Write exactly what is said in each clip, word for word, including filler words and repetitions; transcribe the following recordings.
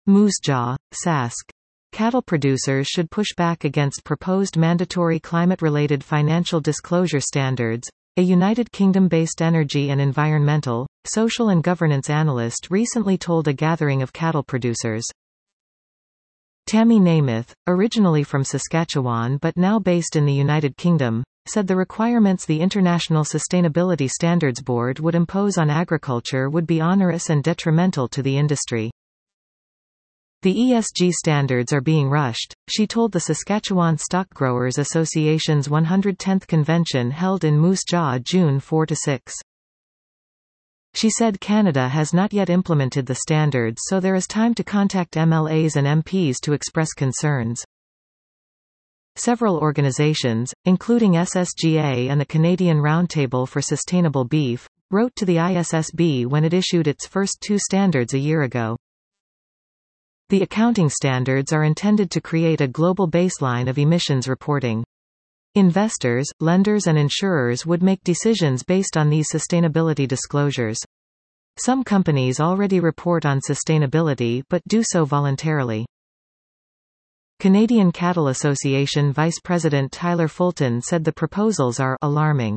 Moose Jaw, Sask. Cattle producers should push back against proposed mandatory climate-related financial disclosure standards. A United Kingdom-based energy and environmental, social and governance analyst recently told a gathering of cattle producers. Tammy Namath, originally from Saskatchewan but now based in the United Kingdom, said the requirements the International Sustainability Standards Board would impose on agriculture would be onerous and detrimental to the industry. The E S G standards are being rushed, she told the Saskatchewan Stock Growers Association's one hundred tenth convention held in Moose Jaw June fourth to sixth. She said Canada has not yet implemented the standards, so there is time to contact M L As and M Ps to express concerns. Several organizations, including S S G A and the Canadian Roundtable for Sustainable Beef, wrote to the I S S B when it issued its first two standards a year ago. The accounting standards are intended to create a global baseline of emissions reporting. Investors, lenders and insurers would make decisions based on these sustainability disclosures. Some companies already report on sustainability but do so voluntarily. Canadian Cattle Association Vice President Tyler Fulton said the proposals are alarming.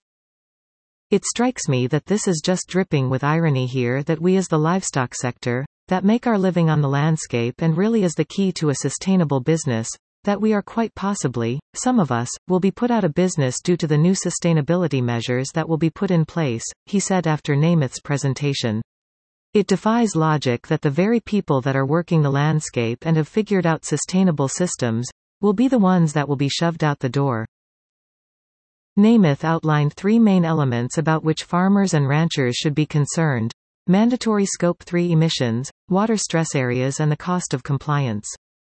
It strikes me that this is just dripping with irony here, that we as the livestock sector, that make our living on the landscape and really is the key to a sustainable business, that we are quite possibly, some of us, will be put out of business due to the new sustainability measures that will be put in place, he said after Namath's presentation. It defies logic that the very people that are working the landscape and have figured out sustainable systems, will be the ones that will be shoved out the door. Namath outlined three main elements about which farmers and ranchers should be concerned: mandatory Scope three emissions, water stress areas and the cost of compliance.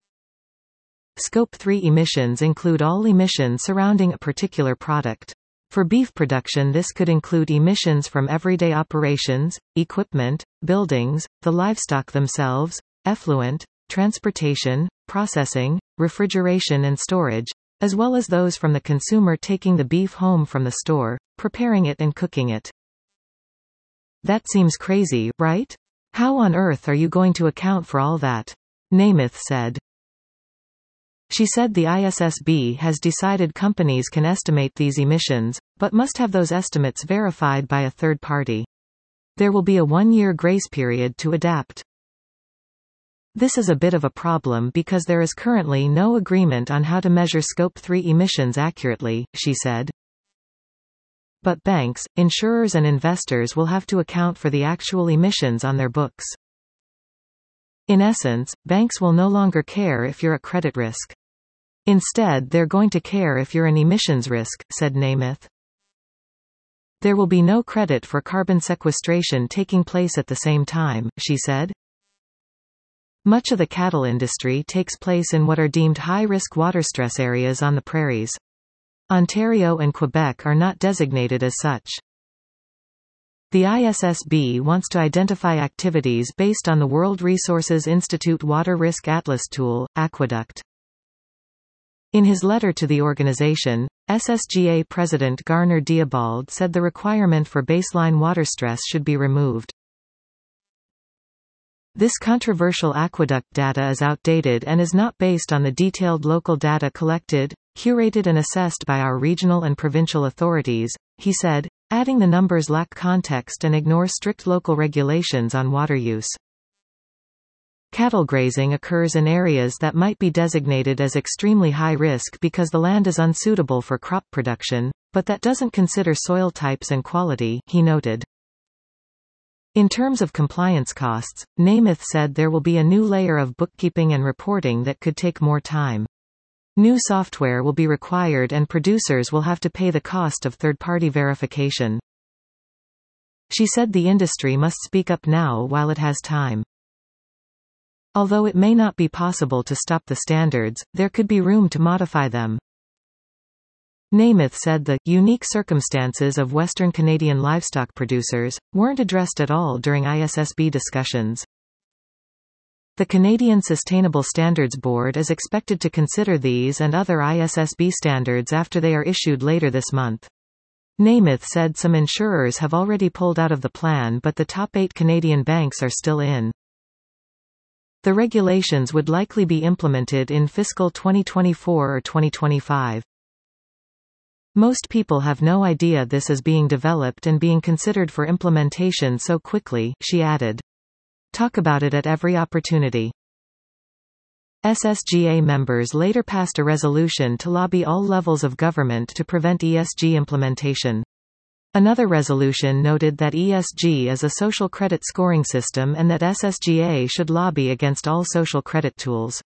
Scope three emissions include all emissions surrounding a particular product. For beef production, this could include emissions from everyday operations, equipment, buildings, the livestock themselves, effluent, transportation, processing, refrigeration and storage, as well as those from the consumer taking the beef home from the store, preparing it and cooking it. That seems crazy, right? How on earth are you going to account for all that? Namath said. She said the I S S B has decided companies can estimate these emissions, but must have those estimates verified by a third party. There will be a one-year grace period to adapt. This is a bit of a problem because there is currently no agreement on how to measure Scope three emissions accurately, she said. But banks, insurers and investors will have to account for the actual emissions on their books. In essence, banks will no longer care if you're a credit risk. Instead, they're going to care if you're an emissions risk, said Namath. There will be no credit for carbon sequestration taking place at the same time, she said. Much of the cattle industry takes place in what are deemed high-risk water stress areas on the prairies. Ontario and Quebec are not designated as such. The I S S B wants to identify activities based on the World Resources Institute Water Risk Atlas tool, Aqueduct. In his letter to the organization, S S G A President Garner Diabald said the requirement for baseline water stress should be removed. This controversial aqueduct data is outdated and is not based on the detailed local data collected, curated and assessed by our regional and provincial authorities, he said, adding the numbers lack context and ignore strict local regulations on water use. Cattle grazing occurs in areas that might be designated as extremely high risk because the land is unsuitable for crop production, but that doesn't consider soil types and quality, he noted. In terms of compliance costs, Namath said there will be a new layer of bookkeeping and reporting that could take more time. New software will be required and producers will have to pay the cost of third-party verification. She said the industry must speak up now while it has time. Although it may not be possible to stop the standards, there could be room to modify them. Namath said the unique circumstances of Western Canadian livestock producers weren't addressed at all during I S S B discussions. The Canadian Sustainable Standards Board is expected to consider these and other I S S B standards after they are issued later this month. Namath said some insurers have already pulled out of the plan, but the top eight Canadian banks are still in. The regulations would likely be implemented in fiscal twenty twenty-four or twenty twenty-five. Most people have no idea this is being developed and being considered for implementation so quickly, she added. Talk about it at every opportunity. S S G A members later passed a resolution to lobby all levels of government to prevent E S G implementation. Another resolution noted that E S G is a social credit scoring system and that S S G A should lobby against all social credit tools.